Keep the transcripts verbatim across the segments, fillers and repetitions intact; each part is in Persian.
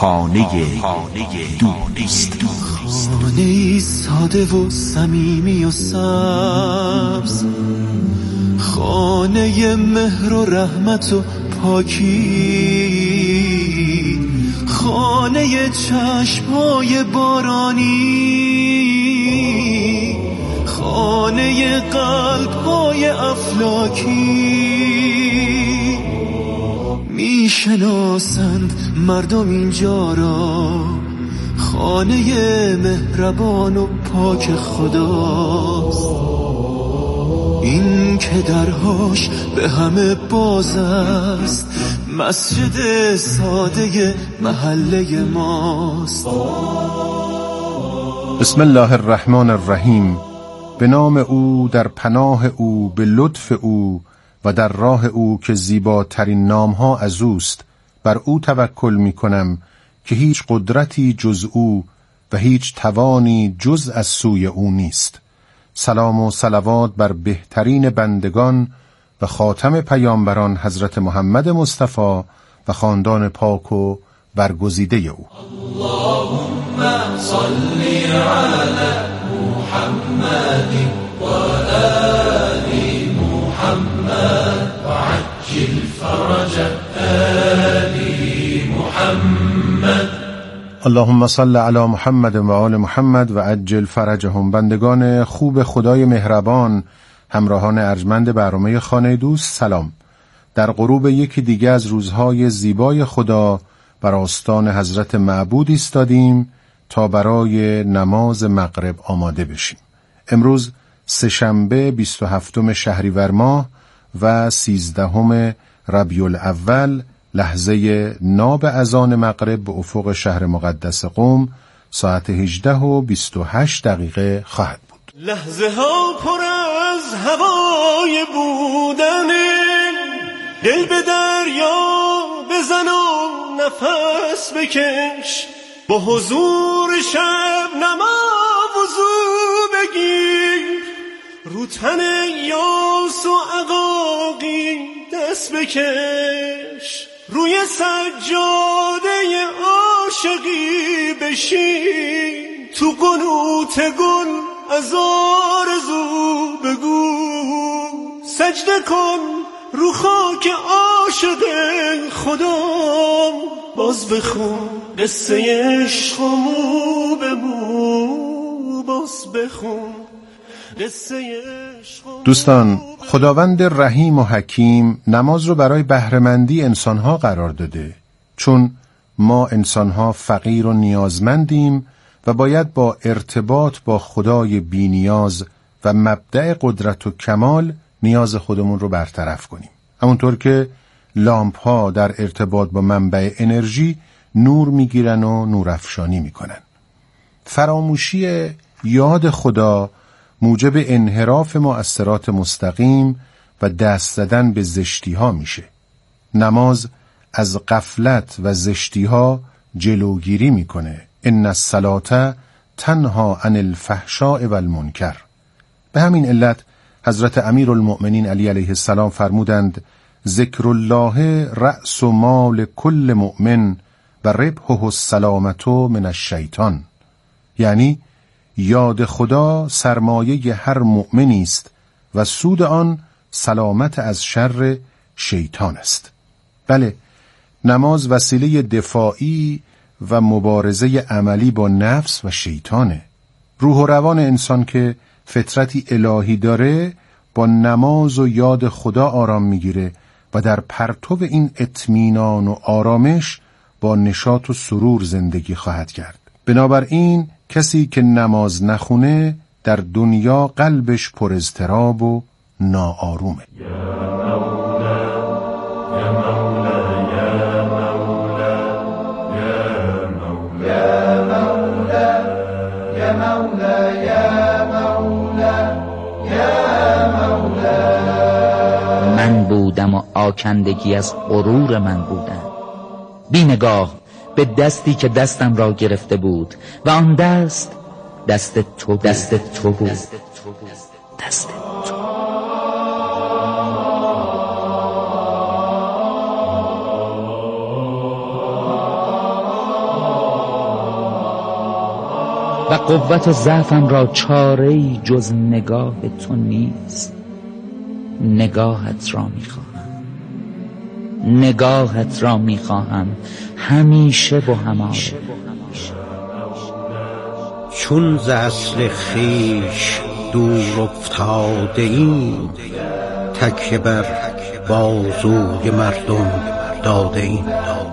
خانه دوست. خانه ساده و صمیمی و سبز، خانه مهر و رحمت و پاکی، خانه چشم‌های بارانی، خانه قلب‌های افلاکی. میشناسند مردم اینجا را خانه مهربان و پاک خداست، این که درهاش به همه باز است، مسجد ساده محله ماست. بسم الله الرحمن الرحیم. به نام او، در پناه او، به لطف او و در راه او که زیباترین نامها از اوست. بر او توکل می کنم که هیچ قدرتی جز او و هیچ توانی جز از سوی او نیست. سلام و صلوات بر بهترین بندگان و خاتم پیامبران حضرت محمد مصطفی و خاندان پاک و برگزیده او. اللهم صل علی محمد و آل محمد و عجل فرج آل محمد. اللهم صل علی محمد و آل محمد و عجل فرجهم. بندگان خوب خدای مهربان، همراهان ارجمند برنامه خانه دوست، سلام. در غروب یکی دیگه از روزهای زیبای خدا بر آستان حضرت معبود ایستادیم تا برای نماز مغرب آماده بشیم. امروز سه‌شنبه بیست و هفتم شهریور ماه و سیزدهم ربیع الاول، لحظه ناب اذان مغرب به افق شهر مقدس قم ساعت هجده و بیست و هشت دقیقه خواهد بود. لحظه ها پر از هوای بودنه، دل به دریا بزن و نفس بکش، با حضور شب نما وضو بگیر، رو تن یاس و عقاقی دست بکش، روی سجاده عاشقی بشین، تو قنوت گل از آرزو بگو، سجده کن رو خاک عاشق خدا، باز بخون قصه عشقمو بمو، باز بخون قصه عشقمو. دوستان، خداوند رحیم و حکیم نماز رو برای بهره‌مندی انسانها قرار داده، چون ما انسانها فقیر و نیازمندیم و باید با ارتباط با خدای بی‌نیاز و مبدأ قدرت و کمال نیاز خودمون رو برطرف کنیم. همونطور که لامپ ها در ارتباط با منبع انرژی نور میگیرن و نورافشانی میکنن. فراموشی یاد خدا موجب انحراف مؤثرات مستقیم و دست زدن به زشتی ها میشه. نماز از غفلت و زشتی ها جلوگیری میکنه. ان الصلاة تنها عن الفحشاء والمنکر. به همین علت حضرت امیرالمؤمنین علی علیه السلام فرمودند: ذکر الله رأس مال کل مؤمن و ربحه السلامة من الشیطان. یعنی یاد خدا سرمایه هر مؤمنی است و سود آن سلامت از شر شیطان است. بله، نماز وسیله دفاعی و مبارزه عملی با نفس و شیطانه. روح و روان انسان که فطرتی الهی داره با نماز و یاد خدا آرام میگیره و در پرتو این اطمینان و آرامش با نشاط و سرور زندگی خواهد کرد. بنابراین کسی که نماز نخونه در دنیا قلبش پر اضطراب و ناآرومه. من بودم و آکندگی از غرور من بودم، بی نگاه به دستی که دستم را گرفته بود و آن دست دست تو دست تو بود دست تو. و قوت و ضعفم را چاره‌ای جز نگاه تو نیست. نگاهت را میخواهم، نگاهت را میخواهم همیشه و هماره. چون ز اصل خویش دور افتاده ایم، تکیه بر بازوی مردم داده ایم.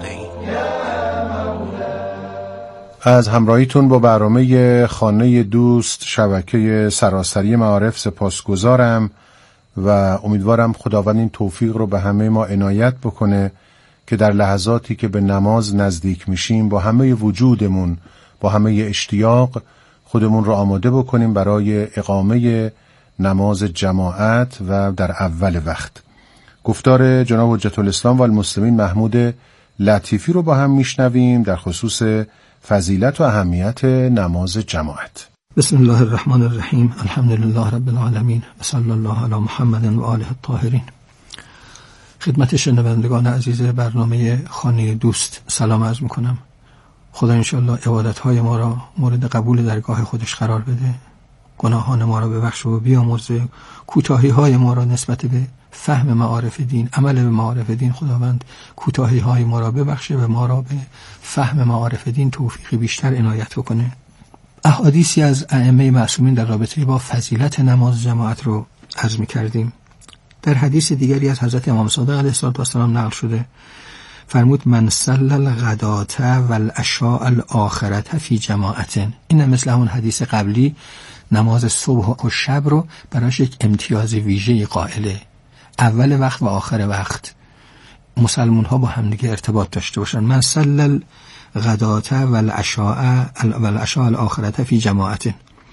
از همراهیتون با برنامه خانه دوست شبکه سراسری معارف سپاسگزارم و امیدوارم خداوند این توفیق رو به همه ما عنایت بکنه که در لحظاتی که به نماز نزدیک میشیم با همه وجودمون، با همه اشتیاق خودمون رو آماده بکنیم برای اقامه نماز جماعت و در اول وقت. گفتار جناب حجت الاسلام و المسلمین محمود لطیفی رو با هم میشنویم در خصوص فضیلت و اهمیت نماز جماعت. بسم الله الرحمن الرحیم. الحمدلله رب العالمین و صلی الله علی محمد و آله الطاهرین. خدمت شنوندگان عزیز برنامه خانه دوست سلام عرض میکنم. خدا انشاءالله عبادتهای ما را مورد قبول درگاه خودش قرار بده، گناهان ما را ببخشه و بیامرزه، کوتاهی های ما را نسبت به فهم معارف دین، عمل به معارف دین خداوند کوتاهی های ما را ببخشه و ما را به فهم معارف دین توفیقی بیشتر عنایت بکنه. احادیثی از ائمه معصومین در رابطه با فضیلت نماز جماعت رو عرض می‌کردیم. در حدیث دیگری از حضرت امام صادق علیه السلام نقل شده، فرمود من صلی الغداة والعشاء الاخرة فی جماعت. این مثل همون حدیث قبلی نماز صبح و شب رو براش یک امتیاز ویژه قائله. اول وقت و آخر وقت مسلمان ها با همدیگه ارتباط داشته باشن. من صلی الغداة والعشاء والعشاء الاخرة فی جماعت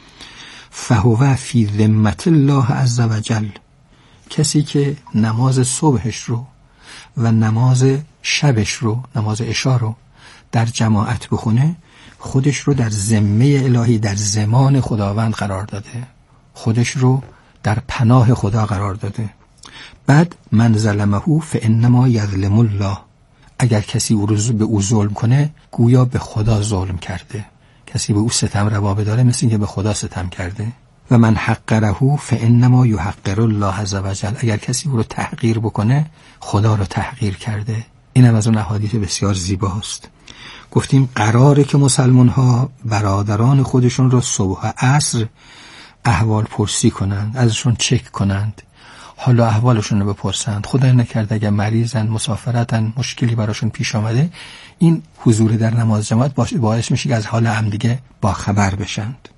فهو فی ذمة الله عز وجل. کسی که نماز صبحش رو و نماز شبش رو، نماز عشا رو در جماعت بخونه، خودش رو در ذمه الهی، در زمان خداوند قرار داده، خودش رو در پناه خدا قرار داده. بعد من ظلمه فانما یظلم الله. اگر کسی او رو به او ظلم کنه گویا به خدا ظلم کرده. کسی به او ستم روا بداره مثل اینکه به خدا ستم کرده. و من حقره فانما یحقر الله عز وجل. اگر کسی او رو تحقیر بکنه خدا رو تحقیر کرده. این هم از اون احادیث بسیار زیباست. گفتیم قراره که مسلمان ها برادران خودشون رو صبح و عصر احوال پرسی کنند، ازشون چک کنند، حال و احوالشون رو بپرسند. خدای نکرده اگر مریضن، مسافرتن، مشکلی براشون پیش آمده، این حضور در نماز جماعت باعث میشه که از حال هم دیگه با خبر بشند.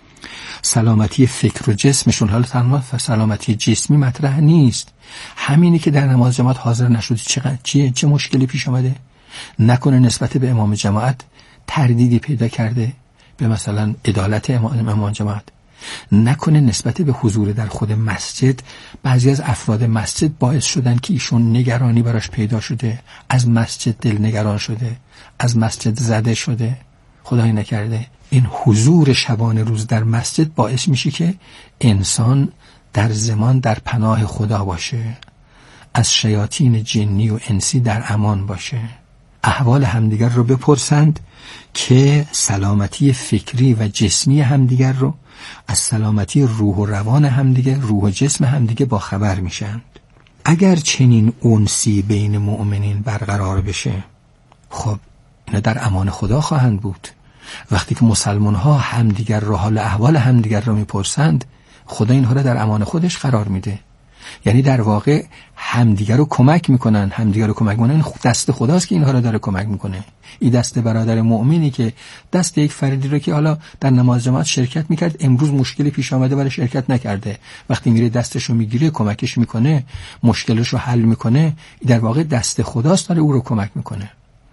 سلامتی فکر و جسمشون، حالا تنها سلامتی جسمی مطرح نیست، همینی که در نماز جماعت حاضر نشد چه چه چه مشکلی پیش آمده، نکنه نسبت به امام جماعت تردیدی پیدا کرده به مثلا عدالت امام, امام جماعت، نکنه نسبت به حضور در خود مسجد بعضی از افراد مسجد باعث شدن که ایشون نگرانی براش پیدا شده، از مسجد دل نگران شده، از مسجد زده شده. خدای نکرده این حضور شبانه روز در مسجد باعث میشه که انسان در زمان در پناه خدا باشه، از شیاطین جنی و انسی در امان باشه. احوال همدیگر رو بپرسند که سلامتی فکری و جسمی همدیگر رو از سلامتی روح و روان همدیگر، روح و جسم همدیگر با خبر میشند. اگر چنین انسی بین مؤمنین برقرار بشه، خب اینا در امان خدا خواهند بود. وقتی که مسلمان ها همدیگر رو، حال احوال همدیگر رو میپرسند، خدا اینها رو در امان خودش قرار میده. یعنی در واقع همدیگر رو کمک میکنن، همدیگر رو کمک میکنن. دست خداست که اینها رو داره کمک میکنه. این دست برادر مؤمنی که دست یک فردی رو که حالا در نماز جماعت شرکت میکرد، امروز مشکلی پیش آمده ولی شرکت نکرده، وقتی میره دستش رو میگیره، کمکش میکنه، مشکلش رو حل میکنه، در واقع دست خداست داره او رو کمک میکنه.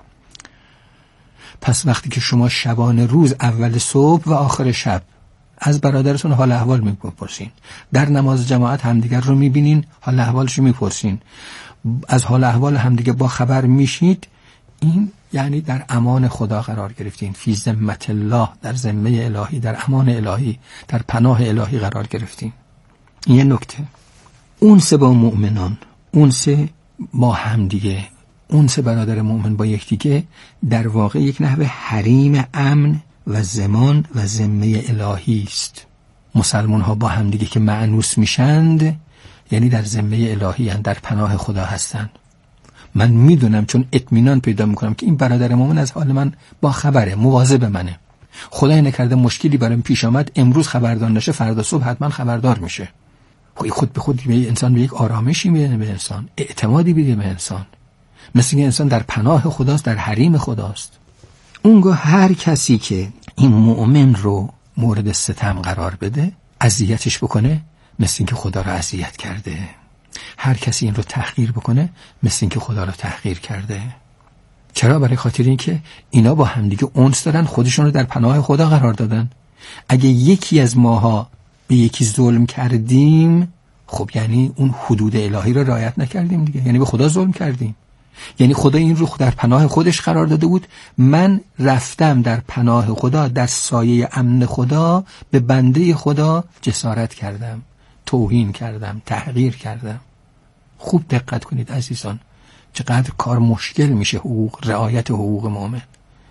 پس وقتی که شما شبانه روز اول صبح و آخر شب از برادرتون حال احوال میپرسین، در نماز جماعت همدیگر رو میبینین، حال احوالش رو میپرسین، از حال احوال همدیگر با خبر میشید، این یعنی در امان خدا قرار گرفتین، فی ذمة الله، در ذمه الهی، در امان الهی، در پناه الهی قرار گرفتین. این یه نکته. اون سه با مؤمنان، اون سه با همدیگه، اون سه برادر مؤمن با یکدیگه در واقع یک نحوه حریم امن و زمان و ذمه الهی است. مسلمان ها با هم دیگه که مأنوس میشند یعنی در ذمه الهی هستند، در پناه خدا هستند. من میدونم چون اطمینان پیدا میکنم که این برادر مومن از حال من با خبره، مواظب منه. خدای نکرده مشکلی برایم پیش آمد، امروز خبردار نشه فردا صبح حتما خبردار میشه. خود به خود به انسان به یک آرامشی میده، به انسان اعتمادی میده، به انسان مثل اینکه انسان در پناه خداست، در حریم خداست. اونگاه هر کسی که این مؤمن رو مورد ستم قرار بده، اذیتش بکنه، مثل اینکه خدا رو اذیت کرده. هر کسی این رو تحقیر بکنه مثل اینکه خدا رو تحقیر کرده. چرا؟ برای خاطر اینکه اینا با همدیگه انس دارن، خودشون رو در پناه خدا قرار دادن. اگه یکی از ماها به یکی ظلم کردیم، خب یعنی اون حدود الهی رو رعایت نکردیم دیگه، یعنی به خدا ظلم کردیم. یعنی خدا این رو در پناه خودش قرار داده بود، من رفتم در پناه خدا، در سایه امن خدا به بنده خدا جسارت کردم، توهین کردم، تحقیر کردم. خوب دقت کنید عزیزان، چقدر کار مشکل میشه حقوق، رعایت حقوق مؤمن.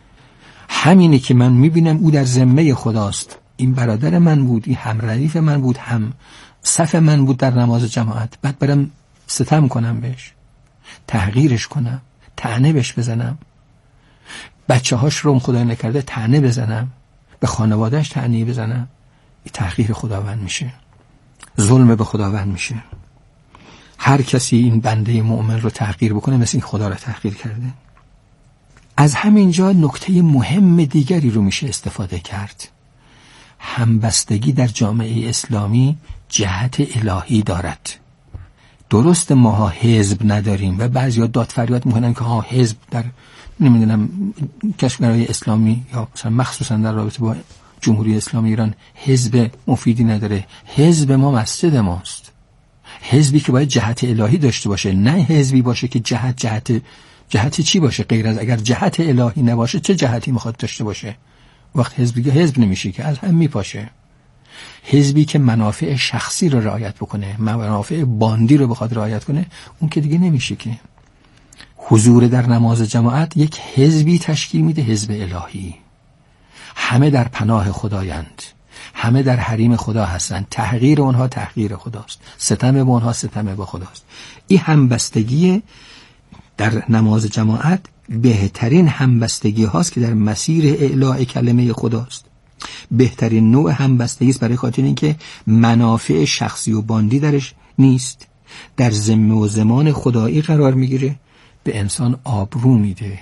همینه که من میبینم او در ذمه خداست، این برادر من بود، این هم ردیف من بود، هم صف من بود در نماز جماعت، بعد برم ستم کنم بهش، تحقیرش کنم، طعنه بهش بزنم، بچه هاش رو خدای نکرده طعنه بزنم، به خانوادهش طعنه بزنم، این تحقیر خداوند میشه، ظلم به خداوند میشه. هر کسی این بنده مؤمن رو تحقیر بکنه مثل این خدا رو تحقیر کرده. از همینجا نکته مهم دیگری رو میشه استفاده کرد. همبستگی در جامعه اسلامی جهت الهی دارد. درست ماها حزب نداریم و بعضیا داد فریاد میکنن که ها حزب در نمیدونم کشورهای اسلامی یا مثلا مخصوصا در رابطه با جمهوری اسلامی ایران حزب مفیدی نداره. حزب ما مسجد ماست. حزبی که باید جهت الهی داشته باشه، نه حزبی باشه که جهت جهت جهت چی باشه غیر از اگر جهت الهی نباشه چه جهتی میخواد داشته باشه؟ وقت حزبی که حزب نمیشه که از هم میپاشه. حزبی که منافع شخصی رو رعایت بکنه، منافع باندی رو بخواد رعایت کنه، اون که دیگه نمیشه که. حضور در نماز جماعت یک حزبی تشکیل میده، حزب الهی. همه در پناه خدایند، همه در حریم خدا هستند، تحقیر اونها تحقیر خداست، ستم به اونها ستم به خداست. این همبستگی در نماز جماعت بهترین همبستگی هاست که در مسیر اعلاء کلمه خداست. بهترین نوع همبستگی است برای خاطر اینکه منافع شخصی و باندی درش نیست، در ذمه و زمان خدایی قرار میگیره، به انسان آبرو میده،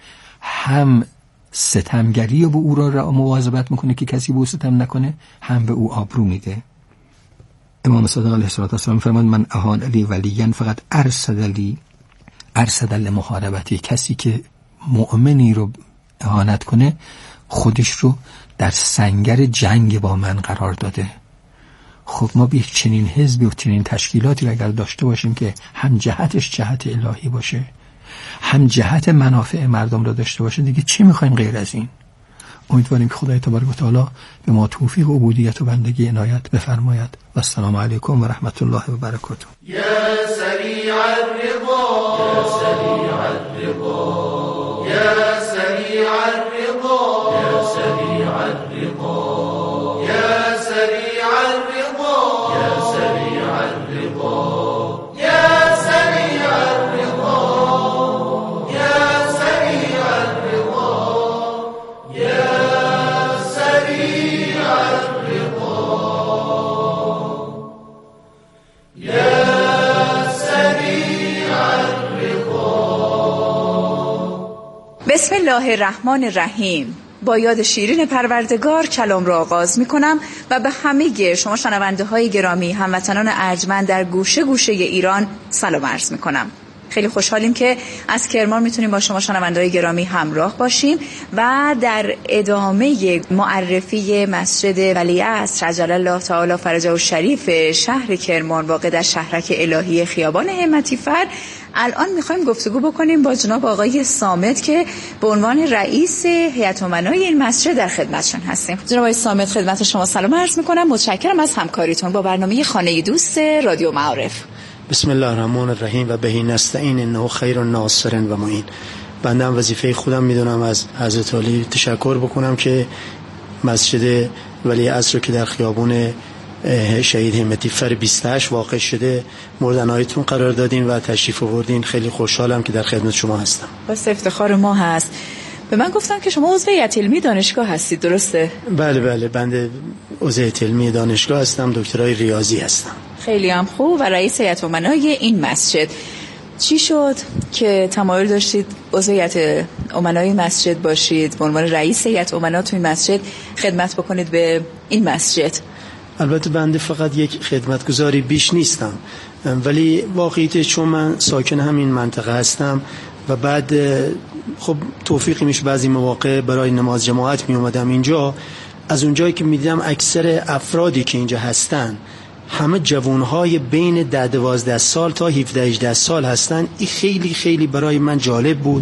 هم ستمگری و به او را مواظبت میکنه که کسی به او ستم نکنه، هم به او آبرو میده. امام صادق علیه السلام میفرماد من اهان علی ولیا فقط ارصد علی ارصد لمحاربتی. کسی که مؤمنی رو اهانت کنه خودش رو در سنگر جنگ با من قرار داده. خب ما به چنین حزبی و چنین تشکیلاتی رو اگر داشته باشیم که هم جهتش جهت الهی باشه، هم جهت منافع مردم رو داشته باشه، دیگه چی میخوایم غیر از این؟ امیدواریم که خدای تبارک و تعالی به ما توفیق و عبودیت و بندگی عنایت بفرماید. و السلام علیکم و رحمت الله و برکاته. یا سریع الرضا یا سریع الرضا یا سریع الرضا یا سریع الرضا یا سریع الرضا یا سریع الرضا یا سریع الرضا یا سریع الرضا یا سریع الرضا یا سریع الرضا. بسم الله الرحمن الرحیم. با یاد شیرین پروردگار کلام را آغاز می کنم و به همه شما شنونده های گرامی هموطنان ارجمند در گوشه گوشه ایران سلام عرض می کنم. خیلی خوشحالیم که از کرمان میتونیم با شما شنونده های گرامی همراه باشیم و در ادامه معرفی مسجد ولیعصر عجل الله تعالی فرجه الشریف شهر کرمان واقع در شهرک الهی خیابان همتی فر الان میخوایم گفتگو بکنیم با جناب آقای صامت که به عنوان رئیس هیئت امنای این مسجد در خدمتشون هستیم. جناب آقای صامت خدمت شما سلام عرض میکنم. متشکرم از همکاریتون با برنامه خانه دوست رادیو معارف. بسم الله الرحمن الرحیم و بهی نستعین انه خیر الناصر و معین. بنده هم وظیفه خودم میدونم از حضرت علی تشکر بکنم که مسجد ولی عصر که در خیابون شهید همتی فر بیست و هشت واقع شده مورد عنایتون قرار دادین و تشریف آوردین. خیلی خوشحالم که در خدمت شما هستم. بس افتخار ما هست. به من گفتن که شما عضو هیئت علمی دانشگاه هستید، درسته؟ بله بله، بنده عضو هیئت علمی دانشگاه هستم، دکترای ریاضی هستم. خیلی هم خوب. و رئیس هیئت امنای این مسجد. چی شد که تمایل داشتید عضو هیئت امنای مسجد باشید، به عنوان رئیس هیئت امنا تو این مسجد خدمت بکنید به این مسجد؟ البته بنده فقط یک خدمتگزاری بیش نیستم، ولی واقعیت چون من ساکن همین منطقه هستم و بعد خب توفیقی میشه بعضی مواقع برای نماز جماعت می اومدم اینجا، از اونجایی که میدیدم اکثر افرادی که اینجا هستن همه جوانهای بین ده دوازده سال تا هفده هجده سال هستن، این خیلی خیلی برای من جالب بود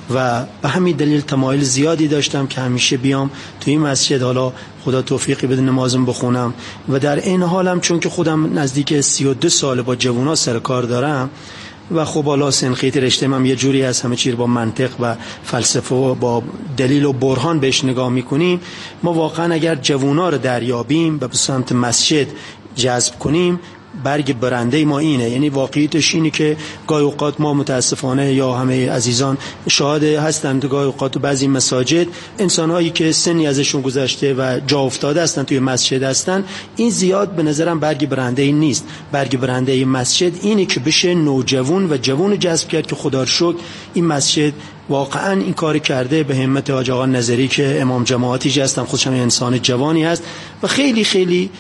و به همین دلیل تمایل زیادی داشتم که همیشه بیام توی این مسجد، حالا خدا توفیقی بده نمازم بخونم. و در این حالم چون که خودم نزدیک سی و دو سال با جوانا سر کار دارم و خب حالا سنخیت رشته من یه جوری از همه چیز با منطق و فلسفه و با دلیل و برهان بهش نگاه میکنیم، ما واقعا اگر جوانا رو دریابیم و به سمت مسجد جذب کنیم، برگ برنده ما اینه. یعنی واقعیتش اینه که گاهی اوقات ما متاسفانه یا همه عزیزان شاهد هستند، گاهی اوقات تو بعضی مساجد انسان‌هایی که سنی ازشون گذشته و جا افتاده هستن توی مسجد هستن، این زیاد به نظرم برگ برنده این نیست. برگ برنده این مسجد اینه که بشه نوجوان و جوان جذب کرد که خدا رو شکر این مسجد واقعا این کار کرده به همت حاج آقا نظری که امام جماعتی هستن، خودش هم انسان جوانی هست و خیلی خیلی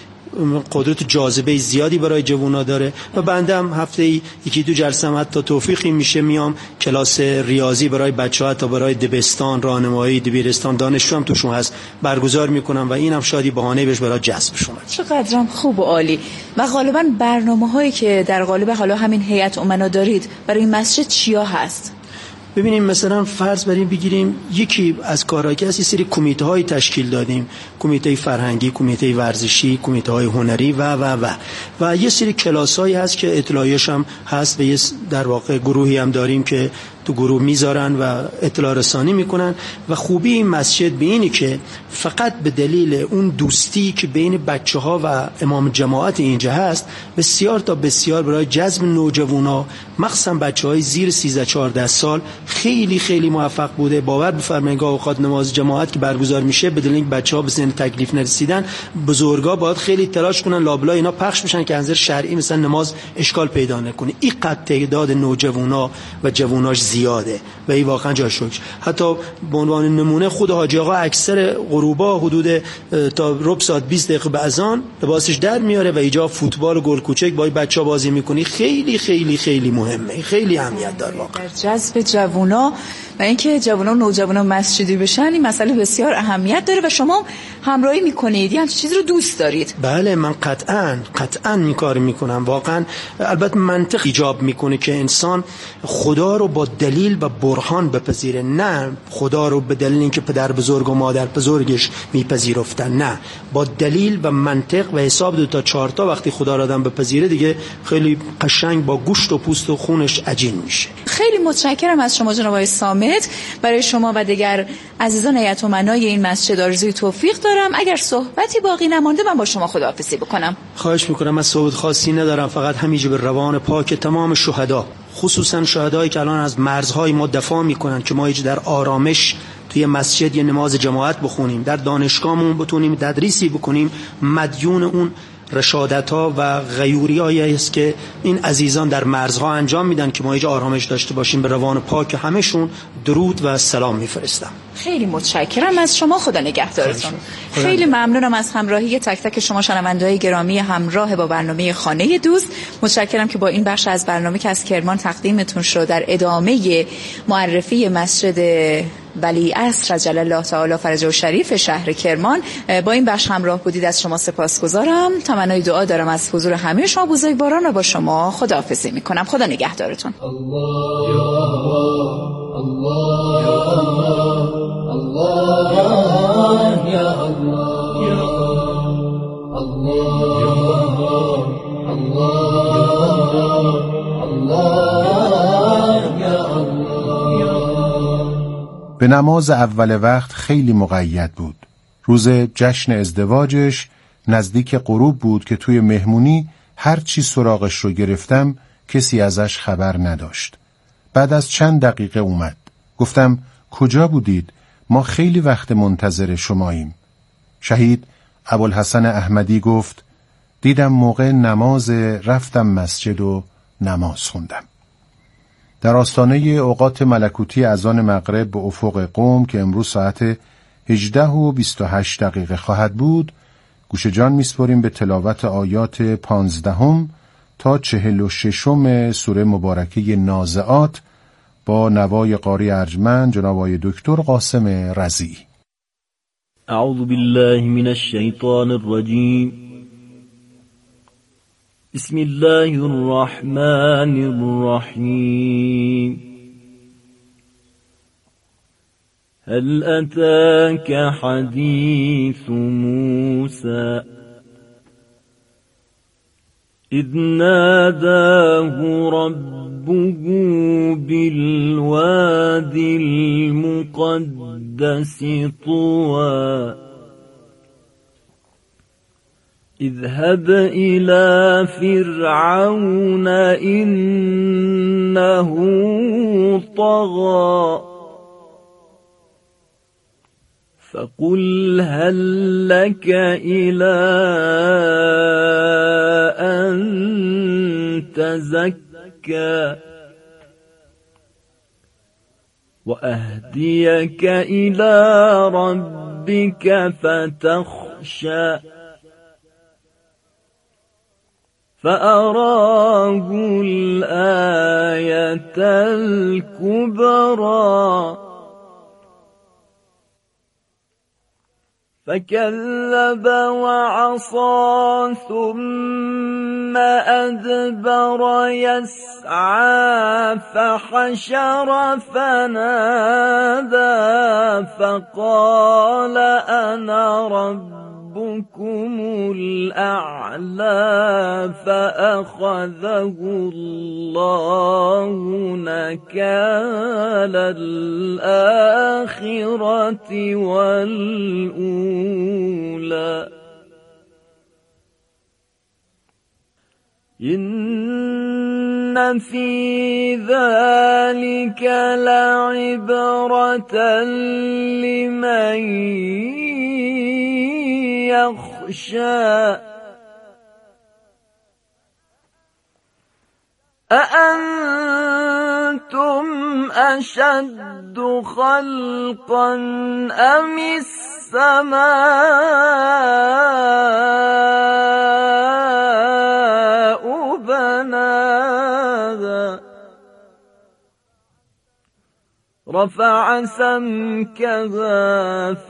قدرت جاذبه زیادی برای جوونا داره. و بنده هم هفته ای یکی دو جلسه هم حتی توفیقی میشه میام کلاس ریاضی برای بچه‌ها تا برای دبستان، راهنمایی، دبیرستان، دانشجو هم توشون هست برگزار میکنم و اینم شادی بهانه بهش برای جذبشون. چقدرم خوب و عالی. و غالبا برنامه‌هایی که در قالب حالا همین هیئت امنا دارید برای این مسجد چیا هست؟ ببینیم مثلا فرض بریم بگیریم یکی از کارهایی که از یه سری کمیته های تشکیل دادیم، کمیته فرهنگی، کمیته ورزشی، کمیته های هنری و و و و یه سری کلاس هایی هست که اطلاعیش هم هست و یه در واقع گروهی هم داریم که تو گروه میذارن و اطلاع رسانی میکنن. و خوبی این مسجد به اینی که فقط به دلیل اون دوستی که بین بچه ها و امام جماعت اینجا هست، بسیار تا بسیار برای جذب نوجوانا مخصوصا بچه های زیر سیزده چهارده سال خیلی خیلی موفق بوده. باور بفرمایید گاه اوقات نماز جماعت که برگزار میشه به دلیل اینکه بچه‌ها به سن تکلیف نرسیدن، بزرگا باید خیلی تلاش کنن لابلا اینا پخش بشن که از نظر شرعی مثلا نماز اشکال پیدا نکنه. این قد تعداد نوجوانا و جواناش زیاده و این واقعا جای شکر. حتی به عنوان نمونه خود حاجی آقا اکثر غروبا حدود تا ربع ساعت بیست دقیقه به اذان لباسش در میاره و اینجا فوتبال و گل کوچک با بچه‌ها بازی میکنی. خیلی خیلی خیلی مهمه، خیلی اهمیت داره واقعا جذب جوونا و اینکه جوونا و نوجوانا مسجدی بشن. این مسئله بسیار اهمیت داره و شما همراهی میکنید، یعنی چیز رو دوست دارید. بله من قطعاً قطعاً این کار میکنم. واقعا البته منطق ایجاب میکنه که انسان خدا رو با دلیل و برهان بپذیره، نه خدا رو به دلیل اینکه پدر بزرگ و مادر بزرگش میپذیرفتن، نه با دلیل و منطق و حساب دو تا چهار تا وقتی خدا رو آدم بپذیره دیگه خیلی قشنگ با گوشت و پوست و خونش عجین میشه. خیلی متشکرم از شما جناب آقای صامت. برای شما و دیگر عزیزان هیئت امنای این مسجد آرزوی توفیق دارم. اگر صحبتی باقی نمانده من با شما خداحافظی بکنم. خواهش میکنم. از صحبت خاصی ندارم، فقط همینجا به روان پاک تمام شهدا، خصوصا شهدایی که الان از مرزهای ما دفاع میکنن که ما هیچ در آرامش توی مسجد یه نماز جماعت بخونیم، در دانشگاهمون بتونیم تدریسی بکنیم، مدیون اون رشادت ها و غیوری هایی است که این عزیزان در مرزها انجام میدن که ما اینجا آرامش داشته باشیم. به روان پاک همشون درود و سلام میفرستم. خیلی متشکرم از شما. خدا نگهدارتون. خیلی ممنونم از همراهی تک تک شما شنونده‌های گرامی همراه با برنامه خانه دوست. متشکرم که با این بخش از برنامه که از کرمان تقدیمتون شد در ادامه معرفی مسجد ولی عصر عجل الله تعالی فرجه و شریف شهر کرمان با این بخش همراه بودید. از شما سپاسگزارم. تمنای دعا دارم از حضور همه شما بزرگواران و با شما خداحافظی میکنم. خدا نگهدارتون. الله یا الله الله یا الله یا الله یا الله الله یا الله یا به نماز اول وقت خیلی مقید بود. روز جشن ازدواجش نزدیک غروب بود که توی مهمونی هر چی سراغش رو گرفتم کسی ازش خبر نداشت. بعد از چند دقیقه اومد. گفتم کجا بودید؟ ما خیلی وقت منتظر شماییم. شهید ابوالحسن احمدی گفت دیدم موقع نماز رفتم مسجد و نماز خوندم. در آستانه اوقات ملکوتی اذان مغرب به افق قم که امروز ساعت هجده و بیست و هشت دقیقه خواهد بود، گوش جان میسپاریم به تلاوت آیات پانزدهم تا چهل و ششم سوره مبارکه نازعات با نوای قاری ارجمند جناب آقای دکتر قاسم رضی. اعوذ بالله من الشیطان الرجیم. بسم الله الرحمن الرحیم. هل أتاك حديث موسى إذ ناداه ربه بالواد المقدس طوى اذهب إلى فرعون إنه طغى فقل هل لك إلى أن تزكى وأهديك إلى ربك فتخشى فأراه الآية الكبرى فكذب وعصى ثم أدبر يسعى فحشر فنادى فقال أنا ربكم الأعلى فأخذه الله نكال الآخرة والأولى إن في ذلك لعبرة لمن يخشى أأنتم أشد خلقا أم السماء بناها رفع سمكها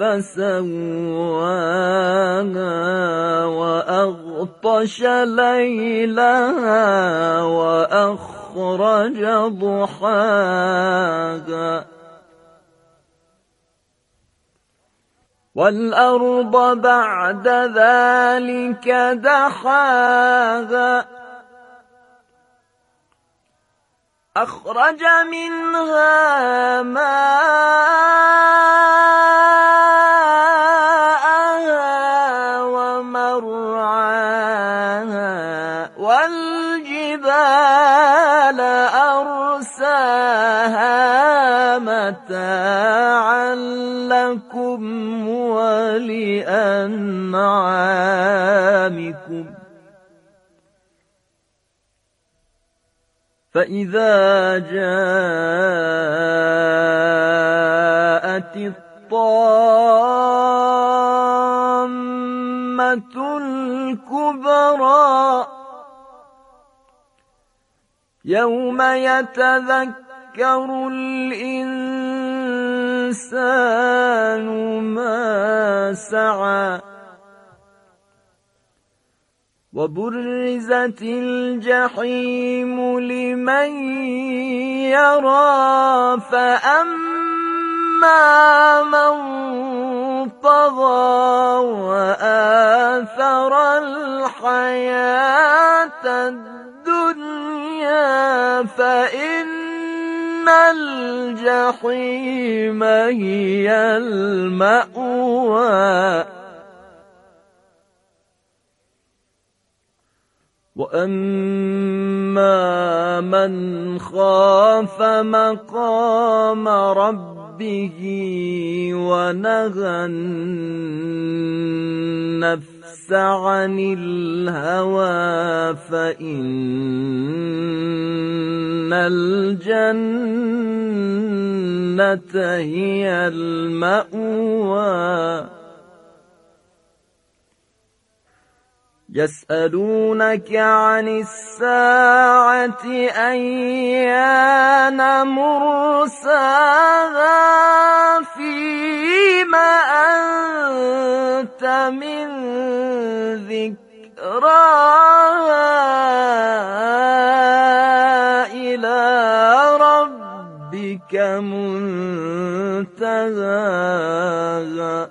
فسواها وأغطش ليلها وأخرج ضحاها والأرض بعد ذلك دحاها أخرج منها ماءها ومرعاها والجبال أرساها متاعا لكم ولأنعامكم فإذا جاءت الطامة الكبرى يوم يتذكر الإنسان ما سعى وبرزت الجحيم لمن يرى فأما من طغى وآثر الحياة الدنيا فإن الجحيم المأوى وأما من خاف مقام ربه ونهى النفس عن الهوى فإن الجنة هي المأوى يسألونك عن الساعة أيان مرساها فيما أنت من ذكراها إلى ربك منتهاها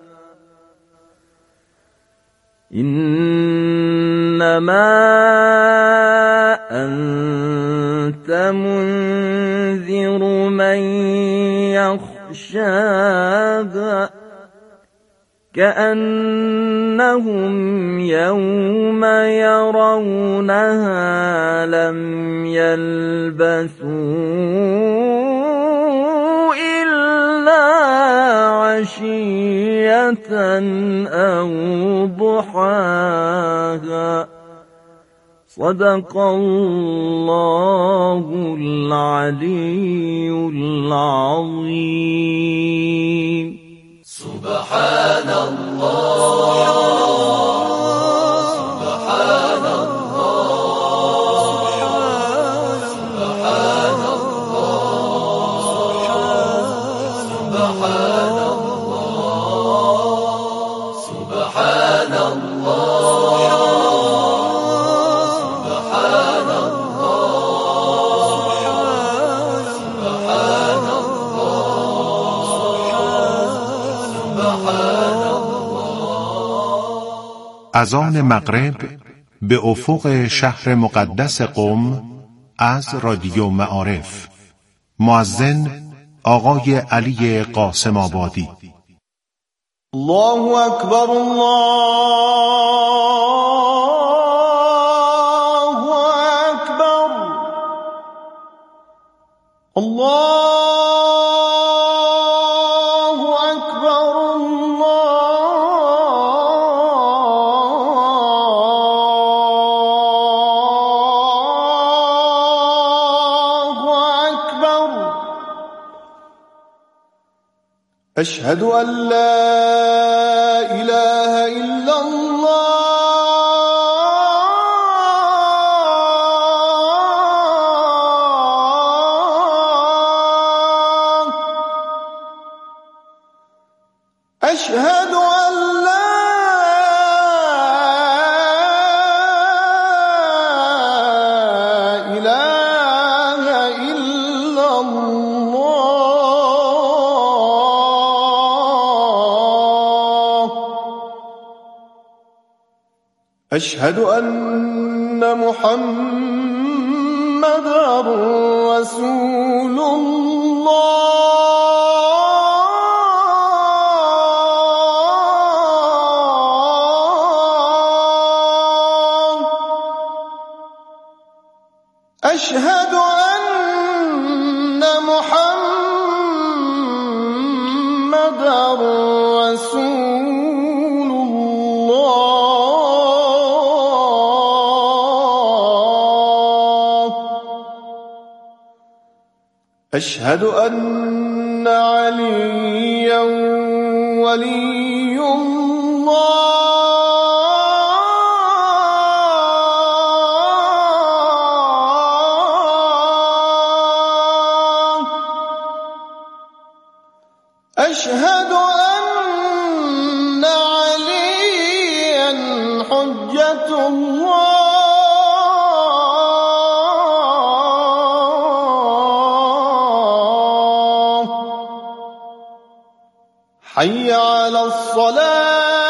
إنما أنت منذر من يخشاها كأنهم يوم يرونها لم يلبثوا إلا عشية أو ضحاها صدق الله العلي العظيم. سبحان الله سبحان الله سبحان الله سبحان الله سبحان الله اذان مغرب به افق شهر مقدس قم از رادیو معارف. مؤذن آقای علی قاسم آبادی. الله اکبر الله اکبر الله أشهد أن لا إله إلا الله أشهد أن لا إله إلا الله أشهد أن محمدًا رسول الله أشهد أن محمدًا رسول الله أشهد أن عليا ولي الله أشهد أن عليا حجة الله حي على الصلاة